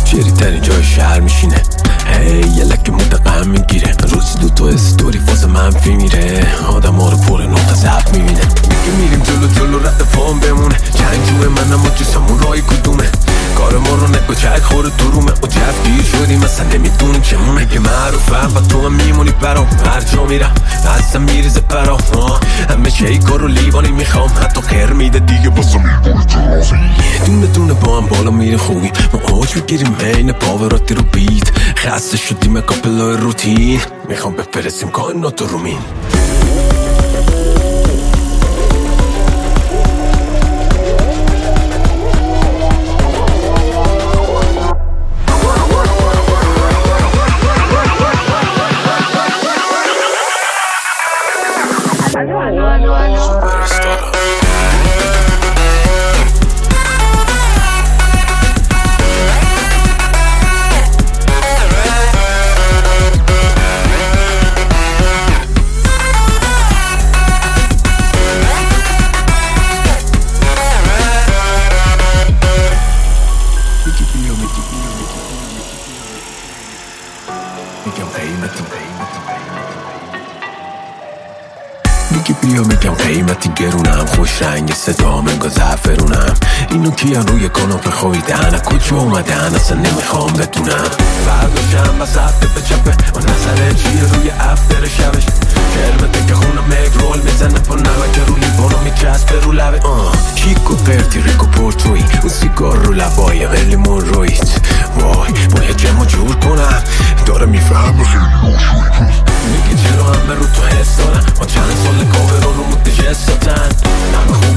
چری ترین جای شهر میشینه. یه لکه مدقم میگیره، روزی دوتا استوری واسه منفی میره، آدم ها رو پر نقطه ضعف میبینه. میگه میریم جلو رد پام بمونه، چند جوه منم و جسمون رای کدومه، کار ما رو نگو چک خوره تو رومه و جف گیر شدیم اصلا نمیدونیم چمونه. اگه معروفم و تو هم میمونی برام، هر جا میرم اصلا میریزه برام، همه شیکا رو لیوانی میخوام، حتی خیر میده دیگه باسه میبونی ترافی. دونه با هم بالا میره خوبی، ما اوج میگیریم این پاوراتی رو بیت، خسته شدیم کاپلای روتین، میخوام بفرستیم کائنات رو مین. میگم قیمتی گرونم، خوش رنگ صدام انگار زعفرونم، اینو کیان روی کاناپه خویدن، از کجا اومدن اصلا نمیخوام بدونم. فرداشم بس هفته به چپه و نظره چیه روی افتر شبش، کرمته که خونم مگرول میزنه پا نمک رو لیوانو میچسبه رو لبه، کیک و پرتی ریک و پورتوی، اون سیگار رو لبای لیمون رویت، وای باید جمع جور کنم، داره میفهمه خیلی میگه چرا همه رو تو حس دارن، ما چند سال کابران رو متجس دادن،